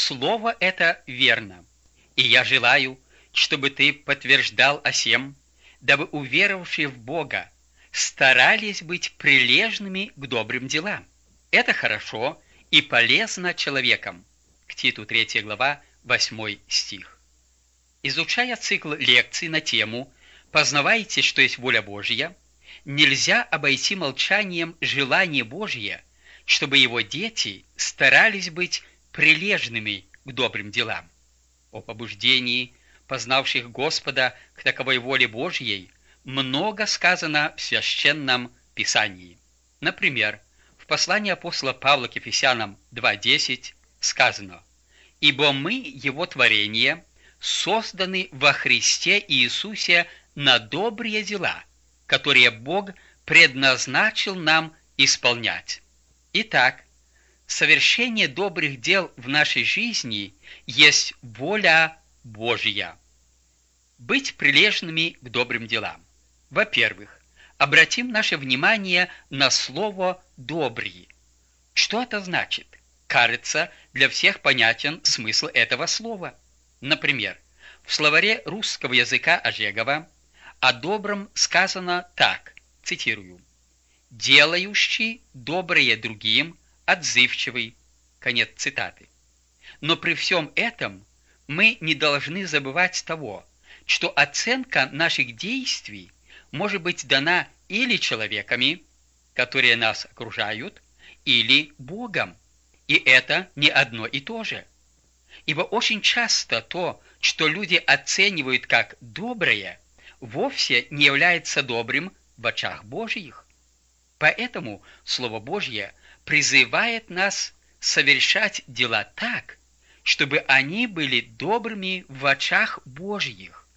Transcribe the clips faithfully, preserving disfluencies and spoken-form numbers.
слово это верно, и я желаю, чтобы ты подтверждал о сем, дабы уверовавшие в Бога старались быть прилежными к добрым делам. Это хорошо и полезно человеком. К Титу третья глава, восьмой стих. Изучая цикл лекций на тему «Познавайте, что есть воля Божья», нельзя обойти молчанием желание Божье, чтобы его дети старались быть прилежными к добрым делам. О побуждении познавших Господа к таковой воле Божьей много сказано в Священном Писании. Например, в послании апостола Павла к Ефесянам два десять сказано: «Ибо мы, Его творение, созданы во Христе Иисусе на добрые дела, которые Бог предназначил нам исполнять». Итак, совершение добрых дел в нашей жизни есть воля Божья. Быть прилежными к добрым делам. Во-первых, обратим наше внимание на слово «добрый». Что это значит? Кажется, для всех понятен смысл этого слова. Например, в словаре русского языка Ожегова о добром сказано так, цитирую: «делающий доброе другим, отзывчивый». Конец цитаты. Но при всем этом мы не должны забывать того, что оценка наших действий может быть дана или человеками, которые нас окружают, или Богом, и это не одно и то же. Ибо очень часто то, что люди оценивают как доброе, вовсе не является добрым в очах Божьих. Поэтому Слово Божье призывает нас совершать дела так, чтобы они были добрыми в очах Божьих.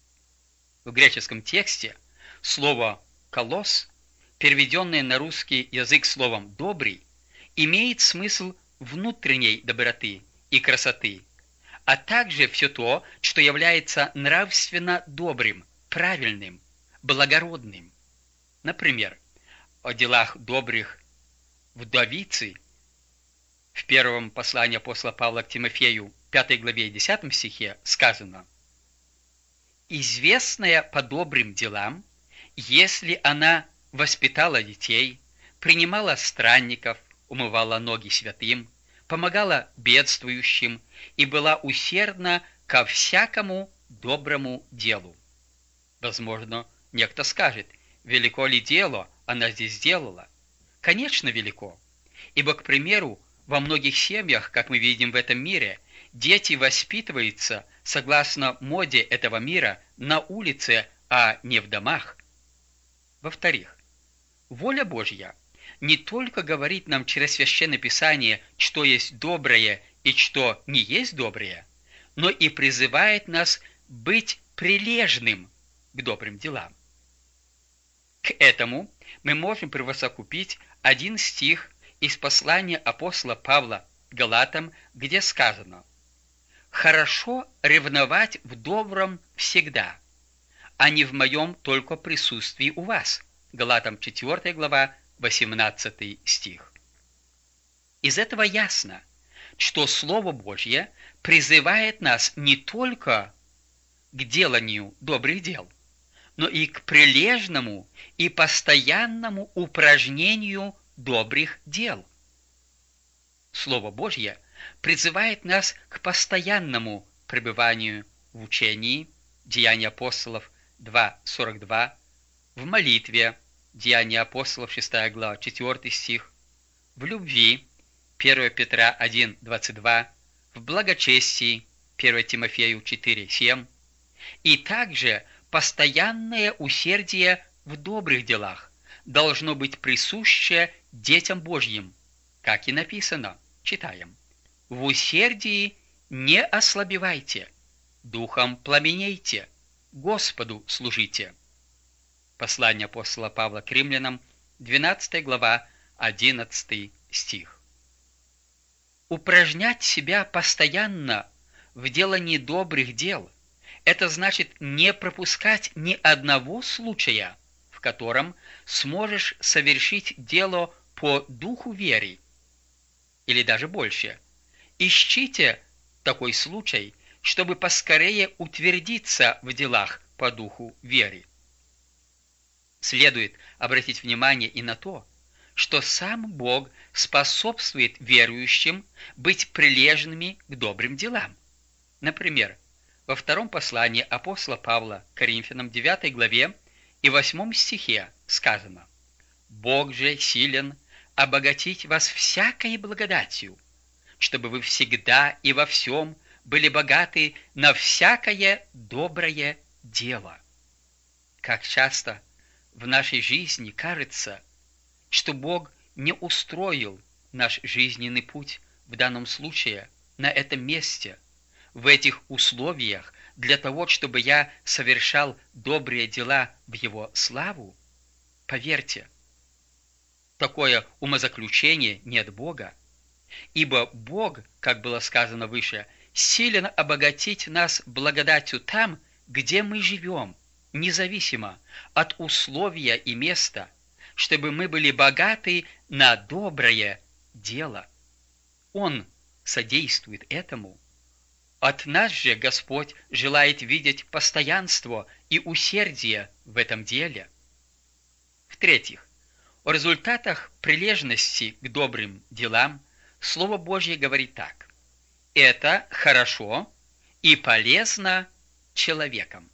В греческом тексте слово «колос», переведенное на русский язык словом «добрый», имеет смысл внутренней доброты и красоты, а также все то, что является нравственно добрым, правильным, благородным. Например, о делах добрых вдовицы в первом послании апостола Павла к Тимофею, пятой главе, десятом стихе сказано: «Известная по добрым делам, если она воспитала детей, принимала странников, умывала ноги святым, помогала бедствующим и была усердна ко всякому доброму делу». Возможно, некто скажет: велико ли дело она здесь сделала? Конечно, велико. Ибо, к примеру, во многих семьях, как мы видим в этом мире, дети воспитываются согласно моде этого мира на улице, а не в домах. Во-вторых, воля Божья не только говорит нам через Священное Писание, что есть доброе и что не есть доброе, но и призывает нас быть прилежным к добрым делам. К этому мы можем присовокупить один стих из послания апостола Павла Галатам, где сказано: «Хорошо ревновать в добром всегда, а не в моем только присутствии у вас». Галатам четвёртая глава, восемнадцатый стих. Из этого ясно, что Слово Божье призывает нас не только к деланию добрых дел, но и к прилежному и постоянному упражнению добрых дел. Слово Божье призывает нас к постоянному пребыванию в учении, Деяния апостолов два сорок два, в молитве, Деяния апостолов шестая глава, четвёртый стих, в любви, первое Петра один двадцать два, в благочестии, первое Тимофею четыре семь, и также постоянное усердие в добрых делах должно быть присуще детям Божьим, как и написано, читаем: «В усердии не ослабевайте, духом пламенейте, Господу служите». Послание апостола Павла к римлянам, двенадцатая глава, одиннадцатый стих. Упражнять себя постоянно в делании добрых дел – это значит не пропускать ни одного случая, в котором сможешь совершить дело по духу веры. Или даже больше. Ищите такой случай, чтобы поскорее утвердиться в делах по духу веры. Следует обратить внимание и на то, что сам Бог способствует верующим быть прилежными к добрым делам. Например, во втором послании апостола Павла к Коринфянам девятой главе и восьмом стихе сказано: «Бог же силен обогатить вас всякой благодатью, чтобы вы всегда и во всем были богаты на всякое доброе дело». Как часто в нашей жизни кажется, что Бог не устроил наш жизненный путь в данном случае, на этом месте, в этих условиях, для того, чтобы я совершал добрые дела в Его славу. Поверьте, такое умозаключение не от Бога, ибо Бог, как было сказано выше, силен обогатить нас благодатью там, где мы живем, независимо от условия и места, чтобы мы были богаты на доброе дело. Он содействует этому. От нас же Господь желает видеть постоянство и усердие в этом деле. В-третьих, о результатах прилежности к добрым делам Слово Божье говорит так: «Это хорошо и полезно человеком».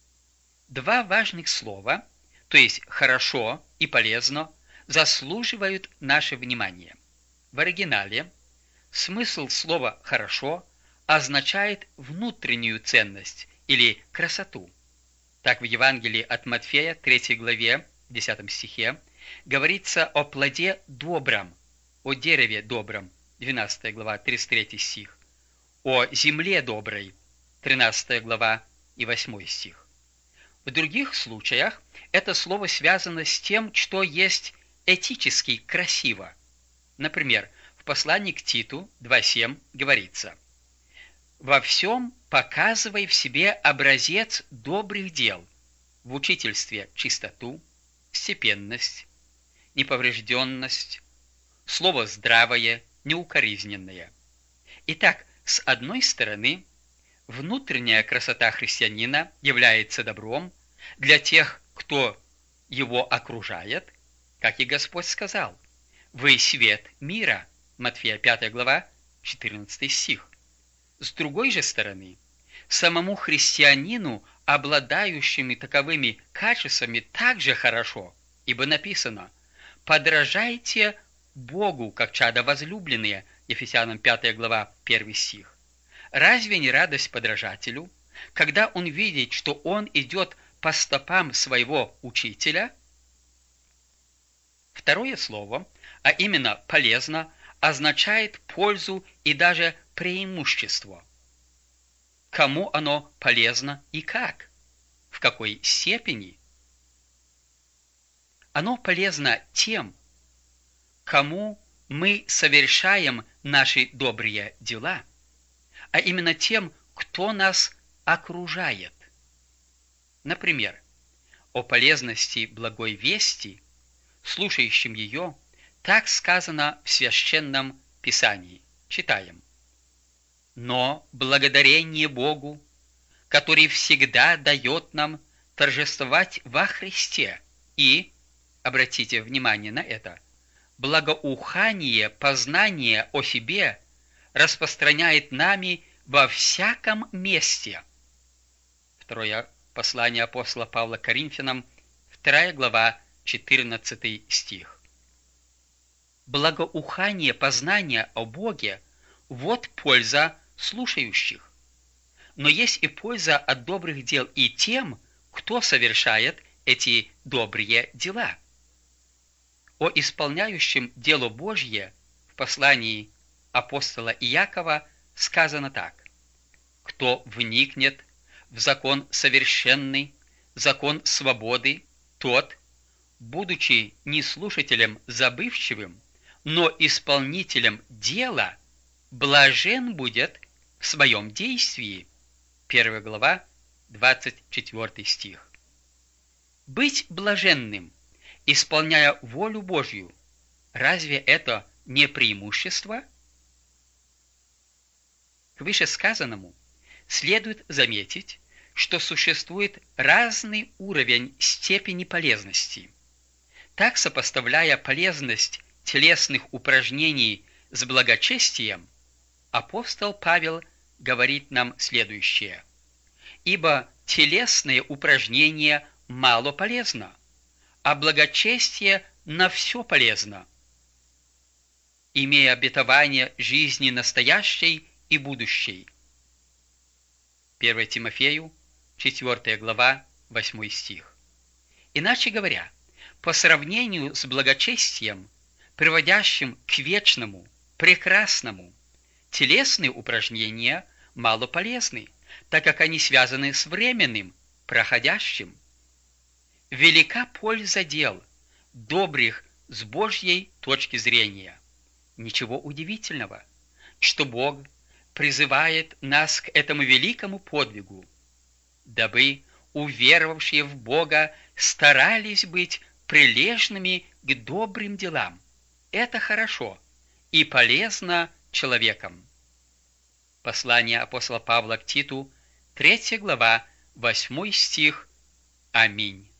Два важных слова, то есть «хорошо» и «полезно», заслуживают наше внимание. В оригинале смысл слова «хорошо» означает внутреннюю ценность или красоту. Так в Евангелии от Матфея, третьей главе, десятом стихе, говорится о плоде добром, о дереве добром, двенадцатая глава, тридцать третий стих, о земле доброй, тринадцатая глава и восьмой стих. В других случаях это слово связано с тем, что есть этически красиво. Например, в послании к Титу два семь говорится: «Во всем показывай в себе образец добрых дел, в учительстве чистоту, степенность, неповрежденность, слово здравое, неукоризненное». Итак, с одной стороны, внутренняя красота христианина является добром для тех, кто его окружает, как и Господь сказал: «Вы свет мира», Матфея пятая глава, четырнадцатый стих. С другой же стороны, самому христианину, обладающему таковыми качествами, также хорошо, ибо написано: «Подражайте Богу, как чада возлюбленные», Ефесянам пятая глава, первый стих. Разве не радость подражателю, когда он видит, что он идет по стопам своего учителя? Второе слово, а именно «полезно», означает пользу и даже преимущество. Кому оно полезно и как? В какой степени? Оно полезно тем, кому мы совершаем наши добрые дела, а именно тем, кто нас окружает. Например, о полезности благой вести, слушающим ее, так сказано в Священном Писании. Читаем: «Но благодарение Богу, который всегда дает нам торжествовать во Христе, и, обратите внимание на это, благоухание, познание о себе распространяет нами во всяком месте». Второе послание апостола Павла к Коринфянам, вторая глава, четырнадцатый стих. Благоухание, познание о Боге – вот польза слушающих. Но есть и польза от добрых дел и тем, кто совершает эти добрые дела. О исполняющем дело Божье в послании апостола Иакова сказано так: «Кто вникнет в закон совершенный, закон свободы, тот, будучи не слушателем забывчивым, но исполнителем дела, блажен будет в своем действии». Первая глава, двадцать четвёртый стих. Быть блаженным, исполняя волю Божью, разве это не преимущество? К вышесказанному следует заметить, что существует разный уровень степени полезности. Так, сопоставляя полезность телесных упражнений с благочестием, апостол Павел говорит нам следующее: «Ибо телесные упражнения мало полезно, а благочестие на все полезно, имея обетование жизни настоящей и будущей». первое Тимофею, четвёртая глава, восьмой стих. Иначе говоря, по сравнению с благочестием, приводящим к вечному, прекрасному, телесные упражнения мало полезны, так как они связаны с временным, проходящим. Велика польза дел, добрых с Божьей точки зрения. Ничего удивительного, что Бог призывает нас к этому великому подвигу, дабы уверовавшие в Бога старались быть прилежными к добрым делам. Это хорошо и полезно человеком. Послание апостола Павла к Титу, третья глава, восьмой стих. Аминь.